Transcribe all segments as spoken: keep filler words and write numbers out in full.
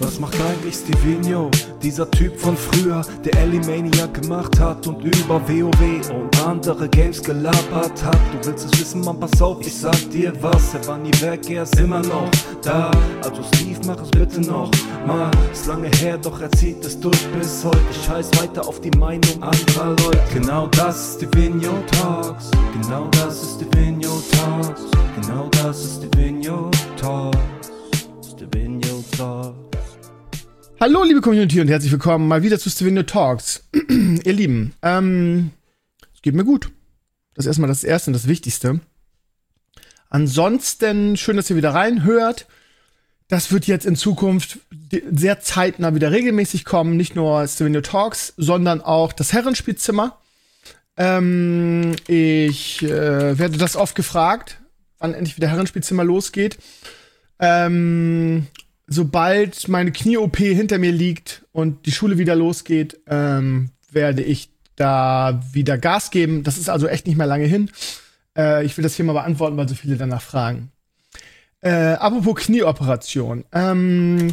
Was macht eigentlich Stevino? Dieser Typ von früher, der Elimaniac gemacht hat und über WoW und andere Games gelabert hat. Du willst es wissen, man, pass auf, ich sag dir was. Er war nie weg, er ist immer noch da. Also Steve, mach es bitte noch mal. Ist lange her, doch er zieht es durch bis heute. Ich scheiß weiter auf die Meinung anderer Leute. Genau das ist Stevino Talks. Genau das ist Stevino Talks. Genau das ist Stevino Talks. Stevino Talks. Hallo liebe Community und herzlich willkommen mal wieder zu Stevino Talks. Ihr Lieben, ähm, es geht mir gut. Das ist erstmal das Erste und das Wichtigste. Ansonsten schön, dass ihr wieder reinhört. Das wird jetzt in Zukunft sehr zeitnah wieder regelmäßig kommen. Nicht nur Stevino Talks, sondern auch das Herrenspielzimmer. Ähm, ich äh, werde das oft gefragt, wann endlich wieder Herrenspielzimmer losgeht. Ähm, sobald meine Knie-O P hinter mir liegt und die Schule wieder losgeht, ähm, werde ich da wieder Gas geben. Das ist also echt nicht mehr lange hin. Äh, ich will das hier mal beantworten, weil so viele danach fragen. Äh, apropos Knieoperation. Ähm,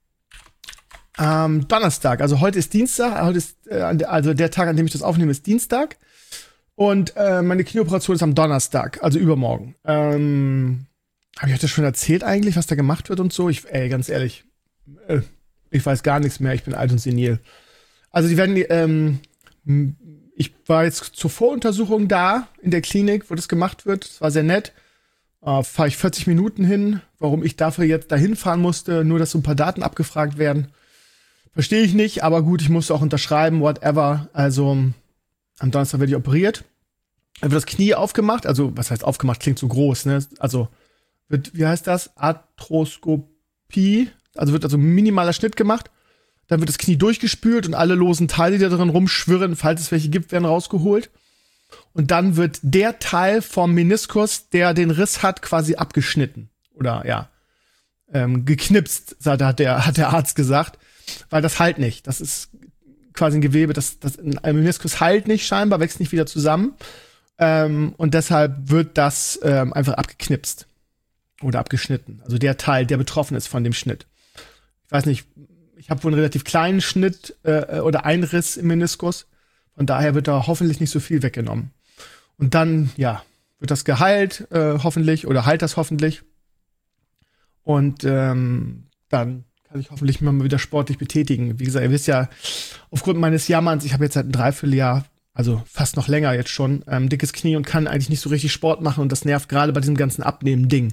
am Donnerstag, also heute ist Dienstag, heute ist, äh, also der Tag, an dem ich das aufnehme, ist Dienstag. Und äh, meine Knieoperation ist am Donnerstag, also übermorgen. Ähm, Habe ich euch das schon erzählt eigentlich, was da gemacht wird und so? Ich, ey, ganz ehrlich, äh, ich weiß gar nichts mehr, ich bin alt und senil. Also die werden, ähm, ich war jetzt zur Voruntersuchung da in der Klinik, wo das gemacht wird. Das war sehr nett. Äh, Fahre ich vierzig Minuten hin, warum ich dafür jetzt dahin fahren musste, nur dass so ein paar Daten abgefragt werden. Verstehe ich nicht, aber gut, ich musste auch unterschreiben, whatever. Also am Donnerstag werde ich operiert. Dann wird das Knie aufgemacht, also was heißt aufgemacht, klingt so groß, ne? Also wird, wie heißt das? Arthroskopie, also wird also ein minimaler Schnitt gemacht. Dann wird das Knie durchgespült und alle losen Teile, die da drin rumschwirren, falls es welche gibt, werden rausgeholt. Und dann wird der Teil vom Meniskus, der den Riss hat, quasi abgeschnitten. Oder ja, ähm, geknipst, hat der, hat der Arzt gesagt. Weil das heilt nicht. Das ist quasi ein Gewebe, das, das ein Meniskus heilt nicht scheinbar, wächst nicht wieder zusammen. Ähm, und deshalb wird das ähm, einfach abgeknipst. Oder abgeschnitten. Also der Teil, der betroffen ist von dem Schnitt. Ich weiß nicht, ich habe wohl einen relativ kleinen Schnitt äh, oder Einriss im Meniskus. Von daher wird da hoffentlich nicht so viel weggenommen. Und dann, ja, wird das geheilt, äh, hoffentlich, oder heilt das hoffentlich. Und ähm, dann kann ich hoffentlich mal wieder sportlich betätigen. Wie gesagt, ihr wisst ja, aufgrund meines Jammerns, ich habe jetzt seit ein Dreivierteljahr, also fast noch länger jetzt schon, ähm, dickes Knie und kann eigentlich nicht so richtig Sport machen. Und das nervt gerade bei diesem ganzen Abnehmen-Ding.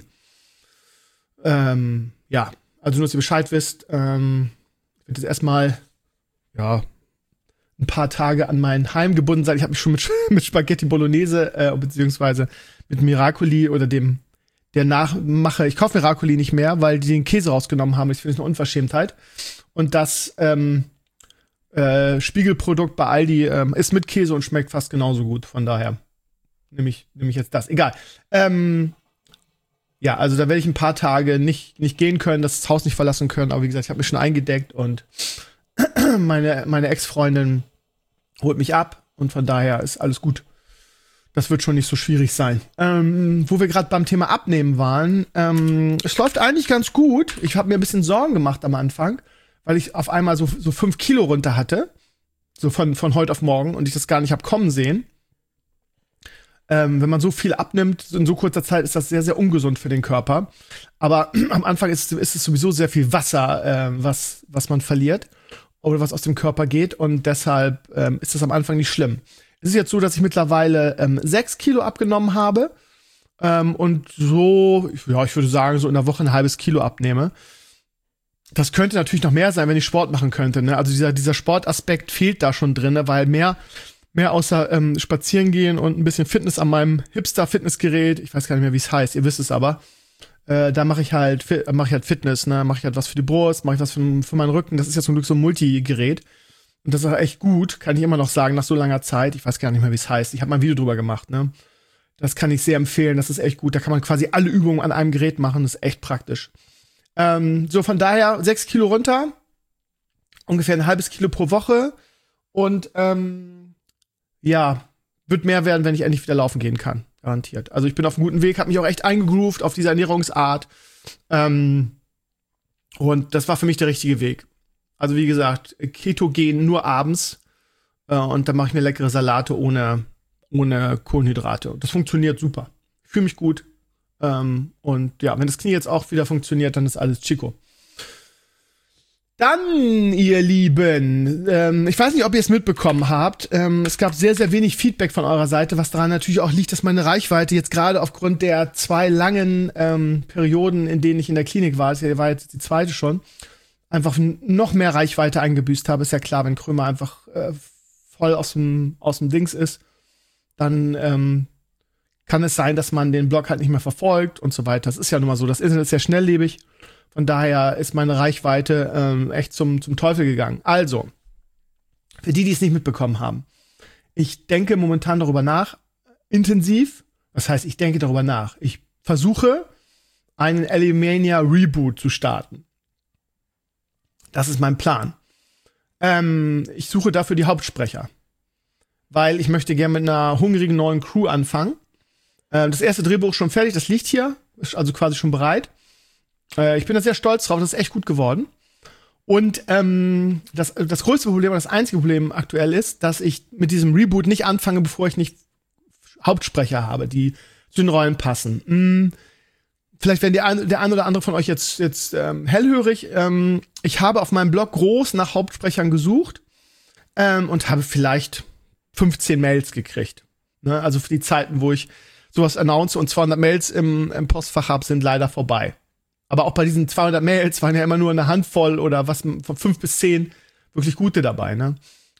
Ähm, ja, also nur, dass ihr Bescheid wisst, ähm, wird jetzt erstmal, ja, ein paar Tage an mein Heim gebunden sein. Ich habe mich schon mit, mit Spaghetti Bolognese, äh, beziehungsweise mit Miracoli oder dem, der Nachmache. Ich kaufe Miracoli nicht mehr, weil die den Käse rausgenommen haben. Ich finde es eine Unverschämtheit. Und das, ähm, äh, Spiegelprodukt bei Aldi, ähm, ist mit Käse und schmeckt fast genauso gut. Von daher nehme ich, nehme ich jetzt das. Egal. Ähm, Ja, also da werde ich ein paar Tage nicht, nicht gehen können, das Haus nicht verlassen können. Aber wie gesagt, ich habe mich schon eingedeckt und meine, meine Ex-Freundin holt mich ab. Und von daher ist alles gut. Das wird schon nicht so schwierig sein. Ähm, wo wir gerade beim Thema Abnehmen waren, ähm, es läuft eigentlich ganz gut. Ich habe mir ein bisschen Sorgen gemacht am Anfang, weil ich auf einmal so, so fünf Kilo runter hatte. So von, von heute auf morgen und ich das gar nicht hab kommen sehen. Ähm, wenn man so viel abnimmt, in so kurzer Zeit, ist das sehr, sehr ungesund für den Körper. Aber am Anfang ist, ist es sowieso sehr viel Wasser, äh, was, was man verliert oder was aus dem Körper geht. Und deshalb ähm, ist das am Anfang nicht schlimm. Es ist jetzt so, dass ich mittlerweile ähm, sechs Kilo abgenommen habe ähm, und so, ja, ich würde sagen, so in der Woche ein halbes Kilo abnehme. Das könnte natürlich noch mehr sein, wenn ich Sport machen könnte. Ne? Also dieser, dieser Sportaspekt fehlt da schon drin, ne? Weil mehr Mehr außer ähm, spazieren gehen und ein bisschen Fitness an meinem Hipster-Fitnessgerät. Ich weiß gar nicht mehr, wie es heißt. Ihr wisst es aber. Äh, da mache ich halt mache ich halt Fitness, ne? Mache ich halt was für die Brust, mache ich was für, für meinen Rücken. Das ist ja zum Glück so ein Multigerät. Und das ist auch echt gut, kann ich immer noch sagen, nach so langer Zeit. Ich weiß gar nicht mehr, wie es heißt. Ich habe mal ein Video drüber gemacht, ne? Das kann ich sehr empfehlen. Das ist echt gut. Da kann man quasi alle Übungen an einem Gerät machen. Das ist echt praktisch. Ähm, so, von daher sechs Kilo runter. Ungefähr ein halbes Kilo pro Woche. Und, ähm, ja, wird mehr werden, wenn ich endlich wieder laufen gehen kann. Garantiert. Also ich bin auf einem guten Weg, habe mich auch echt eingegroovt auf diese Ernährungsart. Ähm, Und das war für mich der richtige Weg. Also wie gesagt, Ketogen nur abends äh, und dann mache ich mir leckere Salate ohne, ohne Kohlenhydrate. Das funktioniert super. Ich fühle mich gut. Ähm, und ja, wenn das Knie jetzt auch wieder funktioniert, dann ist alles Chico. Dann, ihr Lieben, ähm, ich weiß nicht, ob ihr es mitbekommen habt, ähm, es gab sehr, sehr wenig Feedback von eurer Seite, was daran natürlich auch liegt, dass meine Reichweite jetzt gerade aufgrund der zwei langen ähm, Perioden, in denen ich in der Klinik war, das war jetzt die zweite schon, einfach noch mehr Reichweite eingebüßt habe. Ist ja klar, wenn Krömer einfach äh, voll aus dem, aus dem Dings ist, dann ähm, kann es sein, dass man den Blog halt nicht mehr verfolgt und so weiter. Das ist ja nun mal so, das Internet ist sehr schnelllebig. Von daher ist meine Reichweite ähm, echt zum, zum Teufel gegangen. Also, für die, die es nicht mitbekommen haben, ich denke momentan darüber nach, intensiv. Das heißt, ich denke darüber nach. Ich versuche, einen Alimania Reboot zu starten. Das ist mein Plan. Ähm, ich suche dafür die Hauptsprecher. Weil ich möchte gerne mit einer hungrigen neuen Crew anfangen. Äh, das erste Drehbuch ist schon fertig, das liegt hier. Ist also quasi schon bereit. Ich bin da sehr stolz drauf, das ist echt gut geworden. Und ähm, das, das größte Problem, das einzige Problem aktuell ist, dass ich mit diesem Reboot nicht anfange, bevor ich nicht Hauptsprecher habe, die zu den Rollen passen. Hm, vielleicht werden die ein, der ein oder andere von euch jetzt, jetzt ähm, hellhörig. Ähm, ich habe auf meinem Blog groß nach Hauptsprechern gesucht ähm, und habe vielleicht fünfzehn Mails gekriegt. Ne? Also für die Zeiten, wo ich sowas announce und zweihundert Mails im, im Postfach habe, sind leider vorbei. Aber auch bei diesen zweihundert Mails waren ja immer nur eine Handvoll oder was von fünf bis zehn wirklich gute dabei. Ne?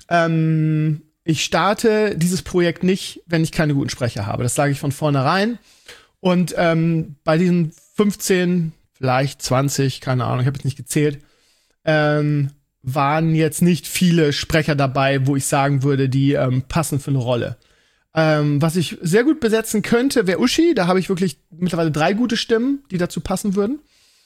Ähm, ich starte dieses Projekt nicht, wenn ich keine guten Sprecher habe. Das sage ich von vornherein. Und ähm, bei diesen fünfzehn, vielleicht zwanzig, keine Ahnung, ich habe jetzt nicht gezählt, ähm, waren jetzt nicht viele Sprecher dabei, wo ich sagen würde, die ähm, passen für eine Rolle. Ähm, was ich sehr gut besetzen könnte, wäre Uschi. Da habe ich wirklich mittlerweile drei gute Stimmen, die dazu passen würden.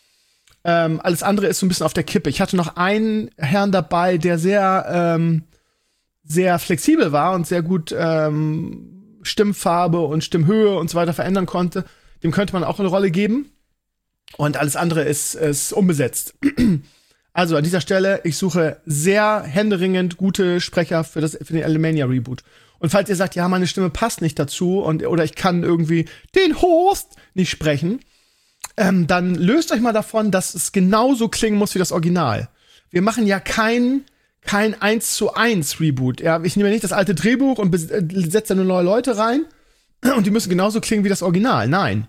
Ähm, alles andere ist so ein bisschen auf der Kippe. Ich hatte noch einen Herrn dabei, der sehr, ähm, sehr flexibel war und sehr gut ähm, Stimmfarbe und Stimmhöhe und so weiter verändern konnte. Dem könnte man auch eine Rolle geben. Und alles andere ist, ist unbesetzt. Also an dieser Stelle, ich suche sehr händeringend gute Sprecher für, das, für den Alimania Reboot. Und falls ihr sagt, ja, meine Stimme passt nicht dazu und oder ich kann irgendwie den Host nicht sprechen, ähm, dann löst euch mal davon, dass es genauso klingen muss wie das Original. Wir machen ja kein kein eins zu eins Reboot. Ja, ich nehme nicht das alte Drehbuch und setze da nur neue Leute rein und die müssen genauso klingen wie das Original. Nein.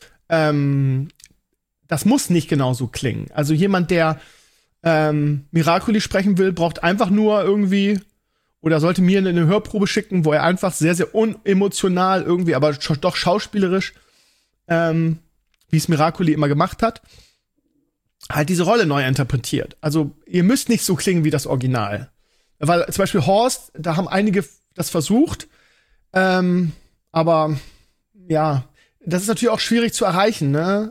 Ähm, das muss nicht genauso klingen. Also jemand, der ähm, Miracoli sprechen will, braucht einfach nur irgendwie oder sollte mir eine Hörprobe schicken, wo er einfach sehr, sehr unemotional irgendwie, aber sch- doch schauspielerisch, ähm, wie es Miracoli immer gemacht hat, halt diese Rolle neu interpretiert. Also ihr müsst nicht so klingen wie das Original. Weil zum Beispiel Horst, da haben einige das versucht, ähm, aber ja, das ist natürlich auch schwierig zu erreichen, ne?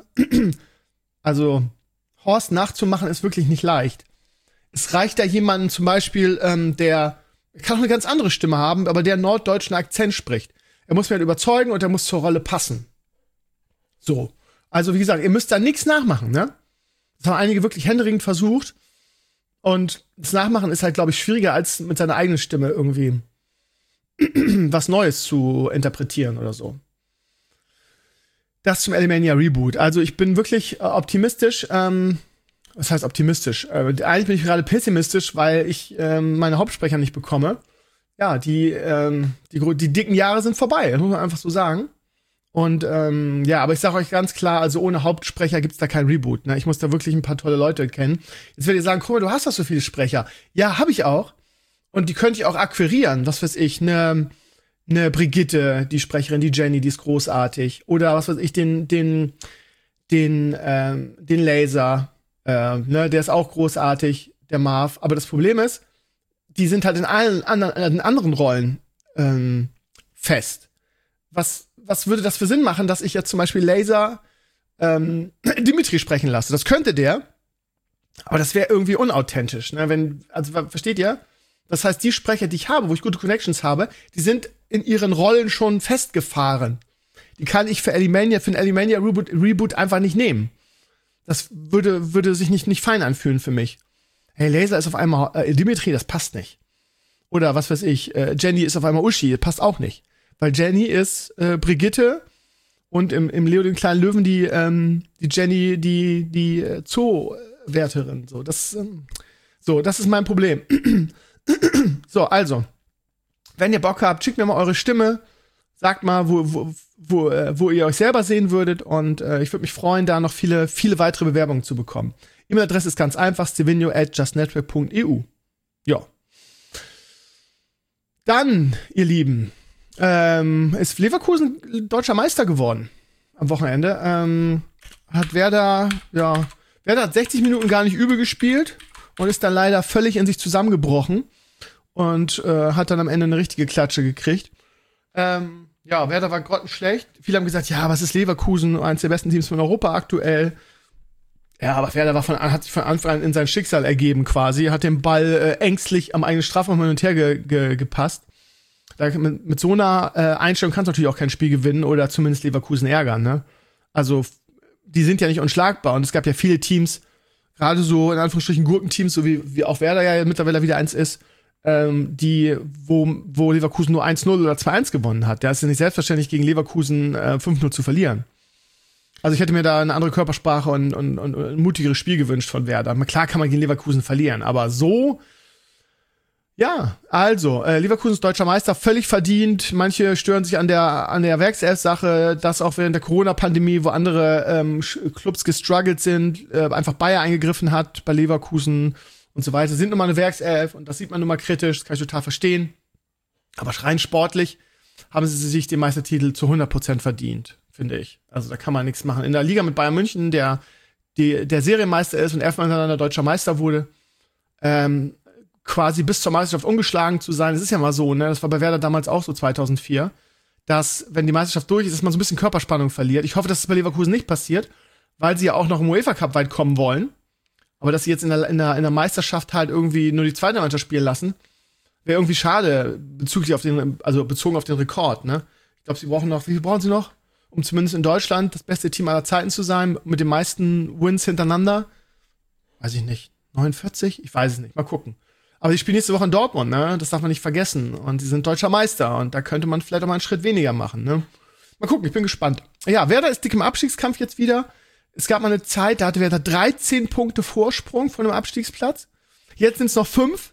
Also Horst nachzumachen ist wirklich nicht leicht. Es reicht da jemanden zum Beispiel, ähm, der kann auch eine ganz andere Stimme haben, aber der einen norddeutschen Akzent spricht. Er muss mir halt überzeugen und er muss zur Rolle passen. So. Also, wie gesagt, ihr müsst da nichts nachmachen, ne? Das haben einige wirklich händeringend versucht. Und das Nachmachen ist halt, glaube ich, schwieriger, als mit seiner eigenen Stimme irgendwie was Neues zu interpretieren oder so. Das zum Alimania Reboot. Also, ich bin wirklich äh, optimistisch. Ähm, was heißt optimistisch? Äh, eigentlich bin ich gerade pessimistisch, weil ich ähm, meine Hauptsprecher nicht bekomme. Ja, die, ähm, die, die dicken Jahre sind vorbei, das muss man einfach so sagen. Und ähm, ja, aber ich sage euch ganz klar, also ohne Hauptsprecher gibt's da kein Reboot. Ne? Ich muss da wirklich ein paar tolle Leute kennen. Jetzt werdet ihr sagen, guck mal, du hast doch so viele Sprecher. Ja, habe ich auch. Und die könnte ich auch akquirieren. Was weiß ich, ne, ne Brigitte, die Sprecherin, die Jenny, die ist großartig. Oder was weiß ich, den, den, den, ähm, den Laser, äh, ne, der ist auch großartig, der Marv. Aber das Problem ist, die sind halt in allen anderen, in anderen Rollen ähm, fest. Was Was würde das für Sinn machen, dass ich jetzt zum Beispiel Laser ähm, Dimitri sprechen lasse? Das könnte der, aber das wäre irgendwie unauthentisch. Ne? Wenn, also versteht ihr? Das heißt, die Sprecher, die ich habe, wo ich gute Connections habe, die sind in ihren Rollen schon festgefahren. Die kann ich für Alimania, für ein Alimania Reboot, Reboot einfach nicht nehmen. Das würde, würde sich nicht, nicht fein anfühlen für mich. Hey, Laser ist auf einmal äh, Dimitri, das passt nicht. Oder was weiß ich, äh, Jenny ist auf einmal Uschi, das passt auch nicht. Weil Jenny ist äh, Brigitte und im, im Leo den kleinen Löwen die, ähm, die Jenny, die, die äh, Zoowärterin. So, das, ähm, so, das ist mein Problem. So, also, wenn ihr Bock habt, schickt mir mal eure Stimme. Sagt mal, wo, wo, wo, äh, wo ihr euch selber sehen würdet. Und äh, ich würde mich freuen, da noch viele, viele weitere Bewerbungen zu bekommen. E-Mail-Adresse ist ganz einfach, stevenio at justnetwork punkt e u. Ja. Dann, ihr Lieben, ähm, ist Leverkusen deutscher Meister geworden am Wochenende. Ähm, hat Werder, ja, Werder hat sechzig Minuten gar nicht übel gespielt und ist dann leider völlig in sich zusammengebrochen und äh, hat dann am Ende eine richtige Klatsche gekriegt. Ähm, ja, Werder war grottenschlecht. Viele haben gesagt, ja, was ist Leverkusen, eines der besten Teams von Europa aktuell. Ja, aber Werder war von, hat sich von Anfang an in sein Schicksal ergeben quasi, hat den Ball äh, ängstlich am eigenen Strafraum hin und her ge, ge, gepasst. Da, mit, mit so einer äh, Einstellung kannst du natürlich auch kein Spiel gewinnen oder zumindest Leverkusen ärgern, ne? Also, die sind ja nicht unschlagbar und es gab ja viele Teams, gerade so in Anführungsstrichen Gurkenteams, so wie, wie auch Werder ja mittlerweile wieder eins ist, ähm, die, wo, wo Leverkusen nur eins null oder zwei eins gewonnen hat. Da ist ja nicht selbstverständlich gegen Leverkusen äh, fünf null zu verlieren. Also ich hätte mir da eine andere Körpersprache und, und, und ein mutigeres Spiel gewünscht von Werder. Klar kann man gegen Leverkusen verlieren, aber so, ja, also, äh, Leverkusen ist deutscher Meister, völlig verdient. Manche stören sich an der, an der Werkself-Sache, dass auch während der Corona-Pandemie, wo andere ähm, Clubs gestruggelt sind, äh, einfach Bayer eingegriffen hat bei Leverkusen und so weiter. Sind nun mal eine Werkself und das sieht man nun mal kritisch, das kann ich total verstehen. Aber rein sportlich haben sie sich den Meistertitel zu hundert Prozent verdient, finde ich. Also da kann man nichts machen. In der Liga mit Bayern München, der die, der Serienmeister ist und elfmal hintereinander deutscher Meister wurde, ähm, quasi bis zur Meisterschaft ungeschlagen zu sein. Das ist ja mal so, ne? Das war bei Werder damals auch so zweitausendvier, dass, wenn die Meisterschaft durch ist, dass man so ein bisschen Körperspannung verliert. Ich hoffe, dass das bei Leverkusen nicht passiert, weil sie ja auch noch im UEFA Cup weit kommen wollen. Aber dass sie jetzt in der, in der, in der Meisterschaft halt irgendwie nur die zweite Mannschaft spielen lassen, wäre irgendwie schade, bezüglich auf den, also bezogen auf den Rekord, ne? Ich glaube, sie brauchen noch, wie viel brauchen sie noch? Um zumindest in Deutschland das beste Team aller Zeiten zu sein, mit den meisten Wins hintereinander. Weiß ich nicht. neunundvierzig? Ich weiß es nicht. Mal gucken. Aber die spielen nächste Woche in Dortmund, ne? Das darf man nicht vergessen. Und sie sind deutscher Meister. Und da könnte man vielleicht auch mal einen Schritt weniger machen, ne? Mal gucken, ich bin gespannt. Ja, Werder ist dick im Abstiegskampf jetzt wieder. Es gab mal eine Zeit, da hatte Werder dreizehn Punkte Vorsprung von dem Abstiegsplatz. Jetzt sind es noch fünf.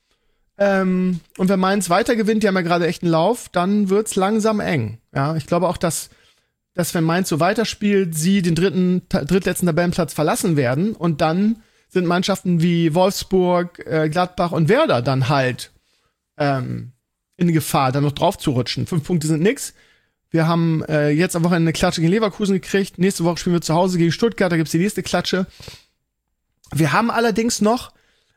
Ähm, und wenn Mainz weiter gewinnt, die haben ja gerade echt einen Lauf, dann wird's langsam eng. Ja, ich glaube auch, dass, dass wenn Mainz so weiterspielt, sie den dritten, drittletzten Tabellenplatz verlassen werden und dann sind Mannschaften wie Wolfsburg, äh, Gladbach und Werder dann halt ähm, in Gefahr, da noch drauf zu rutschen. Fünf Punkte sind nix. Wir haben äh, jetzt am Wochenende eine Klatsche gegen Leverkusen gekriegt. Nächste Woche spielen wir zu Hause gegen Stuttgart, da gibt's die nächste Klatsche. Wir haben allerdings noch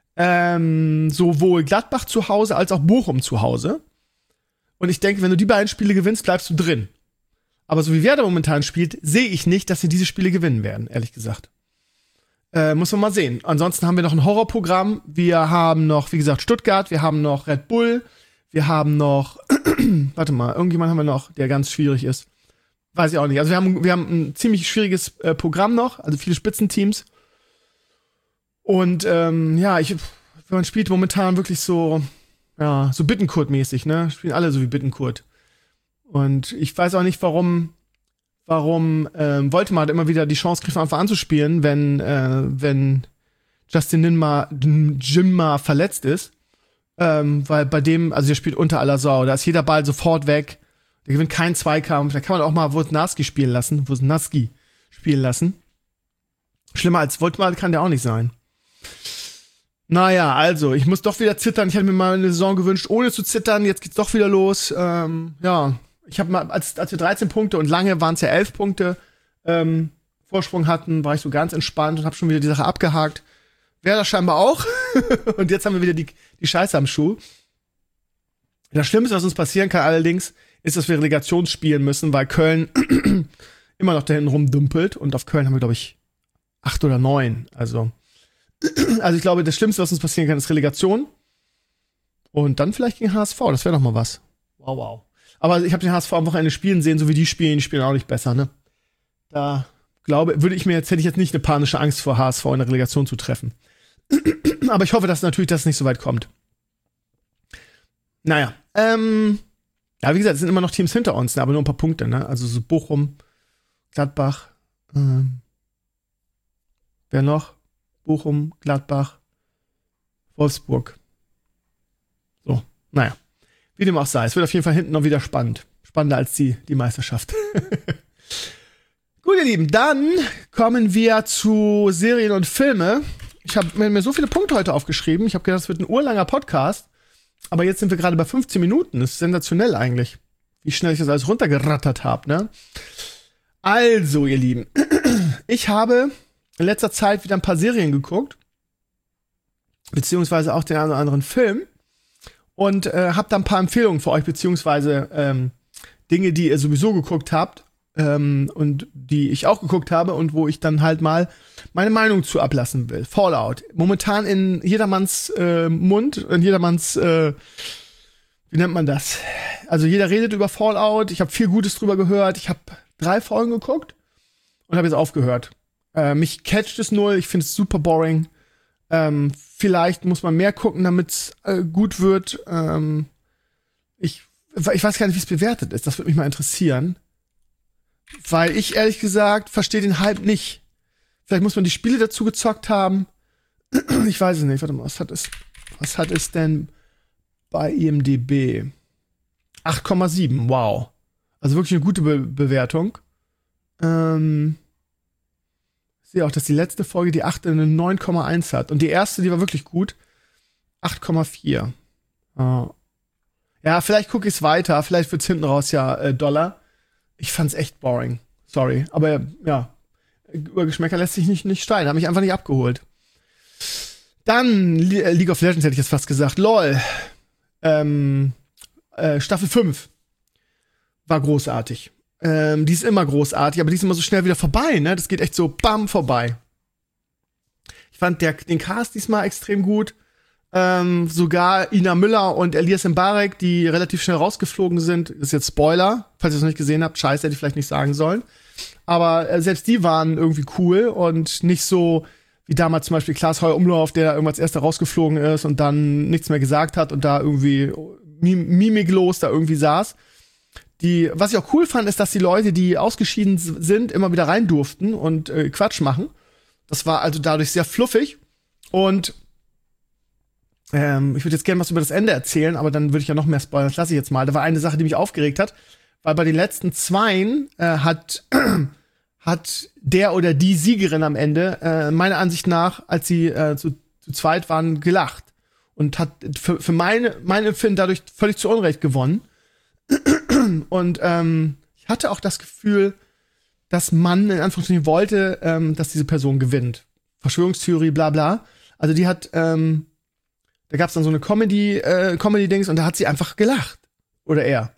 ähm, sowohl Gladbach zu Hause als auch Bochum zu Hause. Und ich denke, wenn du die beiden Spiele gewinnst, bleibst du drin. Aber so wie Werder momentan spielt, sehe ich nicht, dass sie diese Spiele gewinnen werden, ehrlich gesagt. Äh, muss man mal sehen. Ansonsten haben wir noch ein Horrorprogramm. Wir haben noch, wie gesagt, Stuttgart. Wir haben noch Red Bull. Wir haben noch, warte mal, irgendjemand haben wir noch, der ganz schwierig ist. Weiß ich auch nicht. Also wir haben, wir haben ein ziemlich schwieriges äh, Programm noch. Also viele Spitzenteams. Und ähm, ja, ich, man spielt momentan wirklich so, ja, so Bittencourt-mäßig, ne? Spielen alle so wie Bittencourt. Und ich weiß auch nicht, warum warum ähm, Woltemar immer wieder die Chance kriegt, von Anfang an zu spielen, wenn, äh, wenn Justin Ninma, Jinma verletzt ist. Ähm, weil bei dem, also der spielt unter aller Sau, da ist jeder Ball sofort weg, der gewinnt keinen Zweikampf, da kann man auch mal Wozniacki spielen lassen, Wozniacki spielen lassen. Schlimmer als Woltemar kann der auch nicht sein. Naja, also, ich muss doch wieder zittern, ich hätte mir mal eine Saison gewünscht, ohne zu zittern, jetzt geht's doch wieder los, ähm, ja. Ich habe mal, als, als wir dreizehn Punkte und lange waren es ja elf Punkte ähm, Vorsprung hatten, war ich so ganz entspannt und habe schon wieder die Sache abgehakt. Werder scheinbar auch. Und jetzt haben wir wieder die, die Scheiße am Schuh. Das Schlimmste, was uns passieren kann allerdings, ist, dass wir Relegation spielen müssen, weil Köln immer noch da hinten rumdümpelt. Und auf Köln haben wir, glaube ich, acht oder neun. Also, also ich glaube, das Schlimmste, was uns passieren kann, ist Relegation. Und dann vielleicht gegen H S V. Das wäre doch mal was. Wow, wow. Aber ich habe den H S V am Wochenende spielen sehen, so wie die spielen, die spielen auch nicht besser, ne? Da glaube, würde ich mir jetzt, hätte ich jetzt nicht eine panische Angst vor H S V in der Relegation zu treffen. Aber ich hoffe, dass natürlich das nicht so weit kommt. Naja, ähm, ja, wie gesagt, es sind immer noch Teams hinter uns, ne, aber nur ein paar Punkte, ne? Also so Bochum, Gladbach, ähm, wer noch? Bochum, Gladbach, Wolfsburg. So, naja. Wie dem auch sei. Es wird auf jeden Fall hinten noch wieder spannend. Spannender als die, die Meisterschaft. Gut, ihr Lieben, dann kommen wir zu Serien und Filme. Ich habe mir so viele Punkte heute aufgeschrieben. Ich habe gedacht, es wird ein urlanger Podcast. Aber jetzt sind wir gerade bei fünfzehn Minuten. Das ist sensationell eigentlich, wie schnell ich das alles runtergerattert habe, ne? Also, ihr Lieben, ich habe in letzter Zeit wieder ein paar Serien geguckt. Beziehungsweise auch den einen oder anderen Film. Und äh, habe da ein paar Empfehlungen für euch, beziehungsweise ähm, Dinge, die ihr sowieso geguckt habt. Ähm, und die ich auch geguckt habe und wo ich dann halt mal meine Meinung zu ablassen will. Fallout. Momentan in jedermanns äh, Mund, in jedermanns, äh, wie nennt man das? Also jeder redet über Fallout. Ich habe viel Gutes drüber gehört. Ich habe drei Folgen geguckt und habe jetzt aufgehört. Äh, mich catcht es null. Ich finde es super boring. Ähm, vielleicht muss man mehr gucken, damit es äh, gut wird. Ähm, ich, ich weiß gar nicht, wie es bewertet ist. Das würde mich mal interessieren. Weil ich, ehrlich gesagt, verstehe den Hype nicht. Vielleicht muss man die Spiele dazu gezockt haben. Ich weiß es nicht. Warte mal, was hat es, was hat es denn bei I M D B? acht Komma sieben, wow. Also wirklich eine gute Be- Bewertung. Ähm, ich sehe auch, dass die letzte Folge die achte eine neun Komma eins hat. Und die erste, die war wirklich gut. acht Komma vier. Oh. Ja, vielleicht gucke ich es weiter. Vielleicht wird's hinten raus ja äh, Dollar. Ich fand's echt boring. Sorry. Aber ja, über Geschmäcker lässt sich nicht, nicht streiten. Hat mich einfach nicht abgeholt. Dann Le- League of Legends hätte ich jetzt fast gesagt. LOL. Ähm, äh, Staffel fünf war großartig. Ähm, die ist immer großartig, aber die ist immer so schnell wieder vorbei, ne? Das geht echt so bam vorbei. Ich fand der, den Cast diesmal extrem gut. Ähm, sogar Ina Müller und Elias Mbarek, die relativ schnell rausgeflogen sind. Das ist jetzt Spoiler, falls ihr es noch nicht gesehen habt. Scheiße, hätte ich vielleicht nicht sagen sollen. Aber äh, selbst die waren irgendwie cool und nicht so wie damals zum Beispiel Klaas Heuer Umlauf, der da irgendwann als erster rausgeflogen ist und dann nichts mehr gesagt hat und da irgendwie mim- mimiklos da irgendwie saß. Die, was ich auch cool fand, ist, dass die Leute, die ausgeschieden sind, immer wieder rein durften und äh, Quatsch machen. Das war also dadurch sehr fluffig. Und ähm, ich würde jetzt gerne was über das Ende erzählen, aber dann würde ich ja noch mehr spoilern. Das lasse ich jetzt mal. Da war eine Sache, die mich aufgeregt hat, weil bei den letzten Zweien äh, hat hat der oder die Siegerin am Ende äh, meiner Ansicht nach, als sie äh, zu, zu zweit waren, gelacht und hat für, für meine mein Empfinden dadurch völlig zu Unrecht gewonnen. Und ähm, ich hatte auch das Gefühl, dass man in Anführungsstrichen wollte, ähm, dass diese Person gewinnt. Verschwörungstheorie, bla bla. Also die hat, ähm, da gab's dann so eine Comedy, äh, Comedy-Dings und da hat sie einfach gelacht. Oder er.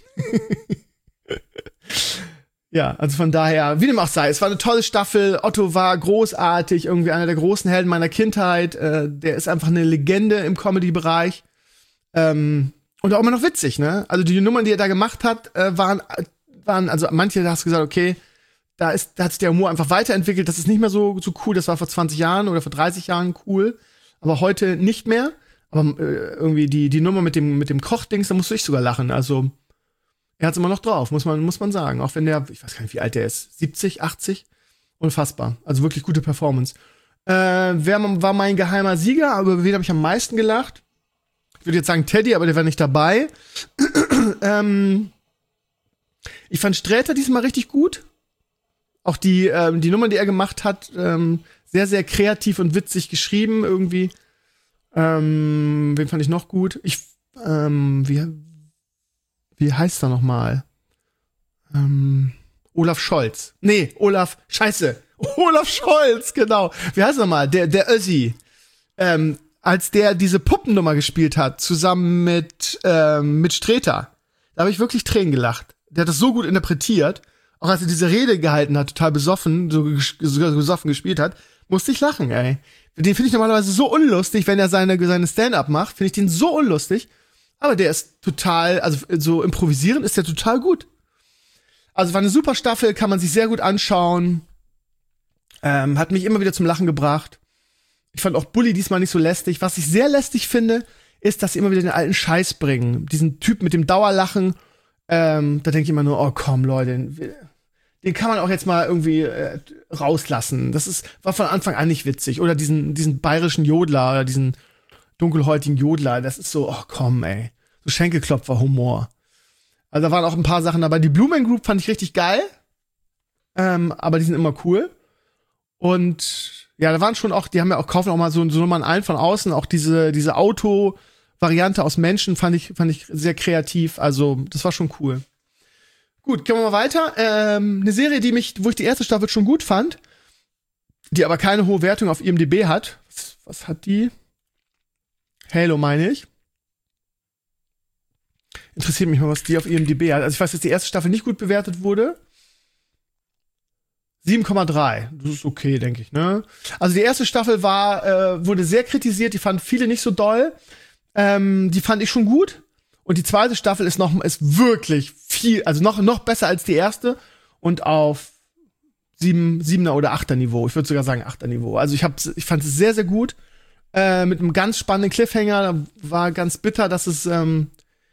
Ja, also von daher, wie dem auch sei, es war eine tolle Staffel. Otto war großartig, irgendwie einer der großen Helden meiner Kindheit. Äh, der ist einfach eine Legende im Comedy-Bereich. Ähm, Und auch immer noch witzig, ne? Also die Nummern, die er da gemacht hat, äh, waren, waren, also manche, da hast du gesagt, okay, da ist, da hat sich der Humor einfach weiterentwickelt, das ist nicht mehr so, so cool, das war vor zwanzig Jahren oder vor dreißig Jahren cool, aber heute nicht mehr. Aber äh, irgendwie die, die Nummer mit dem, mit dem Kochdings, da musste ich sogar lachen, also er hat's immer noch drauf, muss man, muss man sagen. Auch wenn der, ich weiß gar nicht, wie alt der ist, siebzig, achtzig? Unfassbar. Also wirklich gute Performance. Äh, wer war mein geheimer Sieger, aber über wen habe ich am meisten gelacht? Ich würde jetzt sagen Teddy, aber der war nicht dabei. ähm, ich fand Sträter diesmal richtig gut. Auch die, ähm, die Nummer, die er gemacht hat, ähm, sehr, sehr kreativ und witzig geschrieben irgendwie. Ähm, wen fand ich noch gut? Ich, ähm, wie, wie heißt er nochmal? Ähm, Olaf Scholz. Nee, Olaf, scheiße. Olaf Scholz, genau. Wie heißt er nochmal? Der, der Össi. Ähm, als der diese Puppennummer gespielt hat, zusammen mit, ähm, mit Sträter. Da habe ich wirklich Tränen gelacht. Der hat das so gut interpretiert. Auch als er diese Rede gehalten hat, total besoffen, so, ges- so besoffen gespielt hat, musste ich lachen, ey. Den finde ich normalerweise so unlustig, wenn er seine, seine Stand-up macht, finde ich den so unlustig. Aber der ist total, also so improvisieren ist der total gut. Also war eine super Staffel, kann man sich sehr gut anschauen. Ähm, hat mich immer wieder zum Lachen gebracht. Ich fand auch Bully diesmal nicht so lästig. Was ich sehr lästig finde, ist, dass sie immer wieder den alten Scheiß bringen. Diesen Typ mit dem Dauerlachen. Ähm, da denke ich immer nur, oh komm, Leute, den, den kann man auch jetzt mal irgendwie äh, rauslassen. Das ist, war von Anfang an nicht witzig. Oder diesen, diesen bayerischen Jodler oder diesen dunkelhäutigen Jodler. Das ist so, oh komm, ey. So Schenkelklopfer-Humor. Also da waren auch ein paar Sachen dabei. Die Blue Man Group fand ich richtig geil. Ähm, aber die sind immer cool. Und ja, da waren schon auch, die haben ja auch, kaufen auch mal so, so Nummern ein von außen. Auch diese, diese Auto-Variante aus Menschen fand ich, fand ich sehr kreativ. Also, das war schon cool. Gut, gehen wir mal weiter. Ähm, eine Serie, die mich, wo ich die erste Staffel schon gut fand, die aber keine hohe Wertung auf I M D B hat. Was, was hat die? Halo, meine ich. Interessiert mich mal, was die auf I M D B hat. Also ich weiß, dass die erste Staffel nicht gut bewertet wurde. sieben Komma drei. Das ist okay, denke ich, ne? Also die erste Staffel war, äh, wurde sehr kritisiert. Die fanden viele nicht so doll. Ähm, die fand ich schon gut. Und die zweite Staffel ist noch, ist wirklich viel, also noch, noch besser als die erste. Und auf sieben, siebener oder achter Niveau. Ich würde sogar sagen achter Niveau. Also ich hab, ich fand es sehr, sehr gut. Äh, mit einem ganz spannenden Cliffhanger. War ganz bitter, dass es, ähm,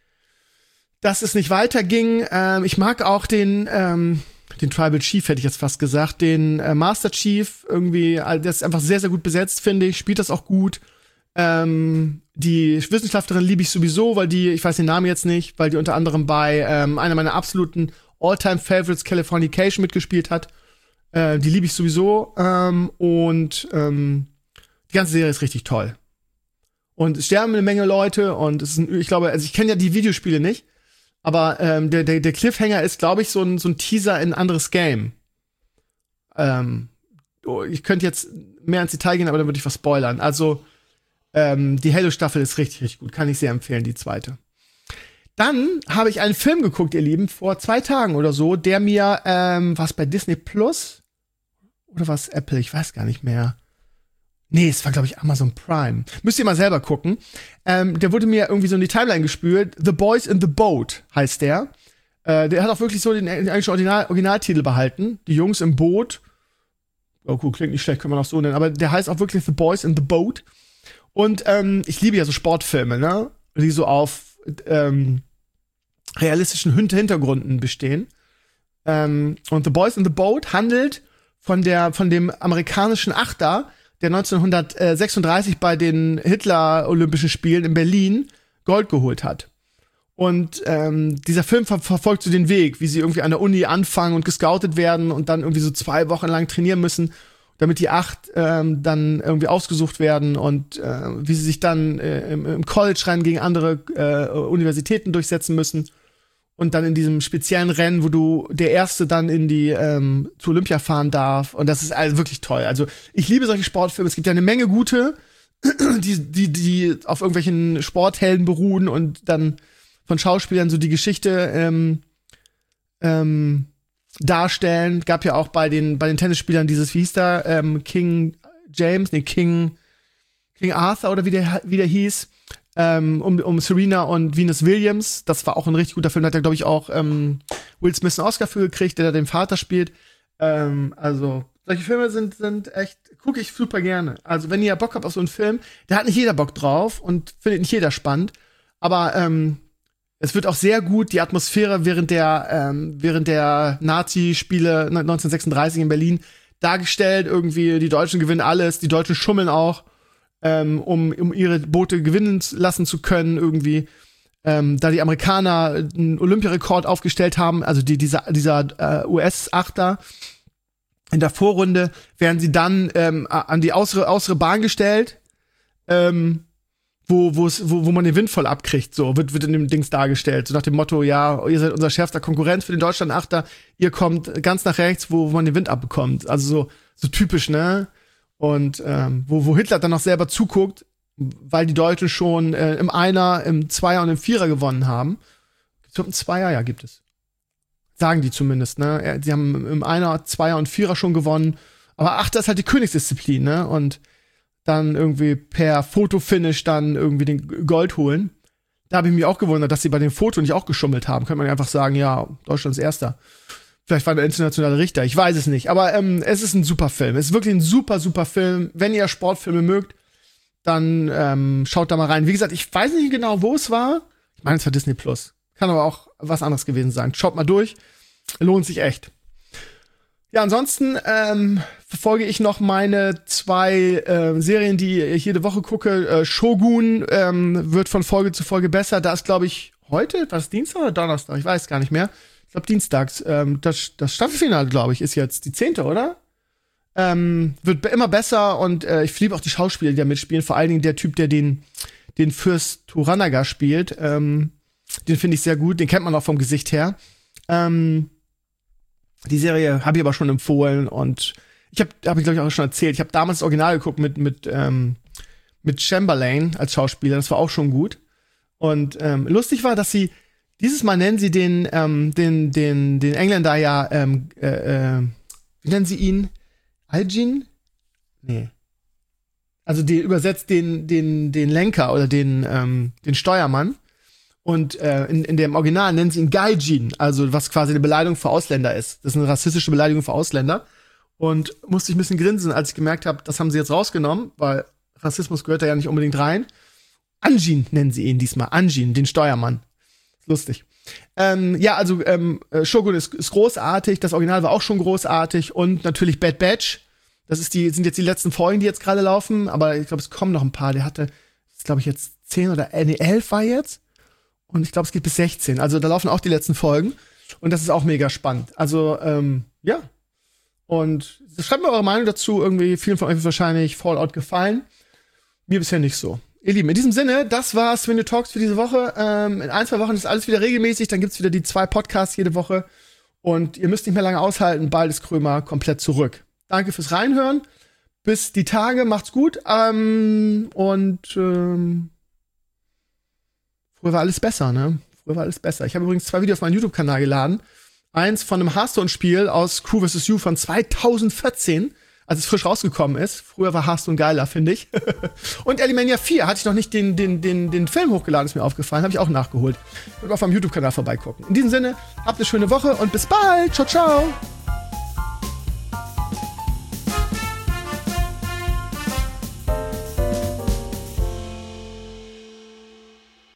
dass es nicht weiterging. Ähm, ich mag auch den, ähm, den Tribal Chief, hätte ich jetzt fast gesagt, den äh, Master Chief irgendwie, der ist einfach sehr, sehr gut besetzt, finde ich, spielt das auch gut. Ähm, die Wissenschaftlerin liebe ich sowieso, weil die, ich weiß den Namen jetzt nicht, weil die unter anderem bei ähm, einer meiner absoluten All-Time-Favorites, Californication, mitgespielt hat. Äh, die liebe ich sowieso. Ähm, und ähm, die ganze Serie ist richtig toll. Und es sterben eine Menge Leute und es ist ein, ich glaube, also ich kenne ja die Videospiele nicht, aber ähm, der, der, der Cliffhanger ist, glaube ich, so ein, so ein Teaser in ein anderes Game. Ähm, ich könnte jetzt mehr ins Detail gehen, aber dann würde ich was spoilern. Also, ähm, die Halo-Staffel ist richtig, richtig gut. Kann ich sehr empfehlen, die zweite. Dann habe ich einen Film geguckt, ihr Lieben, vor zwei Tagen oder so, der mir, ähm, was bei Disney Plus? Oder was Apple? Ich weiß gar nicht mehr. Nee, es war, glaube ich, Amazon Prime. Müsst ihr mal selber gucken. Ähm, der wurde mir irgendwie so in die Timeline gespült. The Boys in the Boat heißt der. Äh, der hat auch wirklich so den eigentlich Original Originaltitel behalten. Die Jungs im Boot. Oh, cool, klingt nicht schlecht, kann man auch so nennen. Aber der heißt auch wirklich The Boys in the Boat. Und ähm, ich liebe ja so Sportfilme, ne? Die so auf ähm, realistischen Hin- Hintergründen bestehen. Ähm, und The Boys in the Boat handelt von der von dem amerikanischen Achter, der neunzehnhundertsechsunddreißig bei den Hitler-Olympischen Spielen in Berlin Gold geholt hat. Und ähm, dieser Film ver- verfolgt so den Weg, wie sie irgendwie an der Uni anfangen und gescoutet werden und dann irgendwie so zwei Wochen lang trainieren müssen, damit die acht ähm, dann irgendwie ausgesucht werden und äh, wie sie sich dann äh, im, im College rein gegen andere äh, Universitäten durchsetzen müssen. Und dann in diesem speziellen Rennen, wo du der Erste dann in die ähm, zu Olympia fahren darf. Und das ist also wirklich toll. Also ich liebe solche Sportfilme. Es gibt ja eine Menge gute, die die die auf irgendwelchen Sporthelden beruhen und dann von Schauspielern so die Geschichte ähm, ähm, darstellen. Gab ja auch bei den bei den Tennisspielern dieses, wie hieß der, ähm, King James, nee, King King Arthur oder wie der wie der hieß. Ähm, um, um Serena und Venus Williams. Das war auch ein richtig guter Film. Da hat er, glaube ich, auch ähm, Will Smith einen Oscar für gekriegt, der da den Vater spielt. Ähm, also, solche Filme sind, sind echt, gucke ich super gerne. Also, wenn ihr Bock habt auf so einen Film, da hat nicht jeder Bock drauf und findet nicht jeder spannend. Aber ähm, es wird auch sehr gut die Atmosphäre während der, ähm, während der Nazi-Spiele neunzehnhundertsechsunddreißig in Berlin dargestellt. Irgendwie, die Deutschen gewinnen alles, die Deutschen schummeln auch. Ähm, um, um ihre Boote gewinnen lassen zu können, irgendwie. Ähm, da die Amerikaner einen Olympiarekord aufgestellt haben, also die, dieser, dieser äh, U S-Achter in der Vorrunde, werden sie dann ähm, an die äußere, äußere Bahn gestellt, ähm, wo, wo, wo man den Wind voll abkriegt, so, wird, wird in dem Dings dargestellt. So nach dem Motto, ja, ihr seid unser schärfster Konkurrent für den Deutschland-Achter, ihr kommt ganz nach rechts, wo, wo man den Wind abbekommt. Also so, so typisch, ne? Und ähm, wo, wo Hitler dann noch selber zuguckt, weil die Deutschen schon äh, im Einer, im Zweier und im Vierer gewonnen haben. Ich glaube, im Zweier, ja, gibt es. Sagen die zumindest, ne? Sie haben im Einer, Zweier und Vierer schon gewonnen. Aber Achter ist halt die Königsdisziplin, ne? Und dann irgendwie per Fotofinish dann irgendwie den Gold holen. Da habe ich mich auch gewundert, dass sie bei dem Foto nicht auch geschummelt haben. Könnte man ja einfach sagen, ja, Deutschland ist Erster. Vielleicht war der internationale Richter, ich weiß es nicht. Aber ähm, es ist ein super Film. Es ist wirklich ein super, super Film. Wenn ihr Sportfilme mögt, dann ähm, schaut da mal rein. Wie gesagt, ich weiß nicht genau, wo es war. Ich meine, es war Disney Plus. Kann aber auch was anderes gewesen sein. Schaut mal durch. Lohnt sich echt. Ja, ansonsten ähm, verfolge ich noch meine zwei äh, Serien, die ich jede Woche gucke. Äh, Shogun ähm, wird von Folge zu Folge besser. Da ist, glaube ich, heute, war das Dienstag oder Donnerstag? Ich weiß gar nicht mehr. Ich glaube, dienstags. Ähm, das, das Staffelfinale, glaube ich, ist jetzt die zehnte, oder? Ähm, wird immer besser und äh, ich liebe auch die Schauspieler, die da mitspielen. Vor allen Dingen der Typ, der den, den Fürst Toranaga spielt. Ähm, den finde ich sehr gut. Den kennt man auch vom Gesicht her. Ähm, die Serie habe ich aber schon empfohlen und ich habe, habe ich glaube ich auch schon erzählt. Ich habe damals das Original geguckt mit mit ähm, mit Chamberlain als Schauspieler. Das war auch schon gut. Und ähm, lustig war, dass sie dieses Mal nennen sie den ähm, den den den Engländer ja ähm, äh, äh, wie nennen sie ihn? Algin? Nee. Also die übersetzt den, den, den Lenker oder den, ähm, den Steuermann. Und äh, in, in dem Original nennen sie ihn Gaijin, also was quasi eine Beleidigung für Ausländer ist. Das ist eine rassistische Beleidigung für Ausländer. Und musste ich ein bisschen grinsen, als ich gemerkt habe, das haben sie jetzt rausgenommen, weil Rassismus gehört da ja nicht unbedingt rein. Anjin nennen sie ihn diesmal. Anjin, den Steuermann. Lustig. Ähm, ja, also ähm, Shogun ist, ist großartig, das Original war auch schon großartig und natürlich Bad Batch. Das ist die, sind jetzt die letzten Folgen, die jetzt gerade laufen, aber ich glaube, es kommen noch ein paar. Der hatte, glaube ich, jetzt zehn oder äh, nee, elf war jetzt. Und ich glaube, es geht bis sechzehn. Also da laufen auch die letzten Folgen. Und das ist auch mega spannend. Also, ähm, ja. Und schreibt mir eure Meinung dazu. Irgendwie vielen von euch ist wahrscheinlich Fallout gefallen. Mir bisher nicht so. Ihr Lieben, in diesem Sinne, das war's When You Talks für diese Woche. Ähm, in ein, zwei Wochen ist alles wieder regelmäßig. Dann gibt's wieder die zwei Podcasts jede Woche. Und ihr müsst nicht mehr lange aushalten. Bald ist Krömer komplett zurück. Danke fürs Reinhören. Bis die Tage. Macht's gut. Ähm, und ähm, früher war alles besser, ne? Früher war alles besser. Ich habe übrigens zwei Videos auf meinen YouTube-Kanal geladen. Eins von einem Hearthstone-Spiel aus Crew versus. You von zweitausendvierzehn. Als es frisch rausgekommen ist. Früher war Hearthstone geiler, finde ich. Und Alimania vier hatte ich noch nicht den, den, den, den Film hochgeladen, ist mir aufgefallen. Habe ich auch nachgeholt. Und auf meinem YouTube-Kanal vorbeigucken. In diesem Sinne, habt eine schöne Woche und bis bald. Ciao, ciao.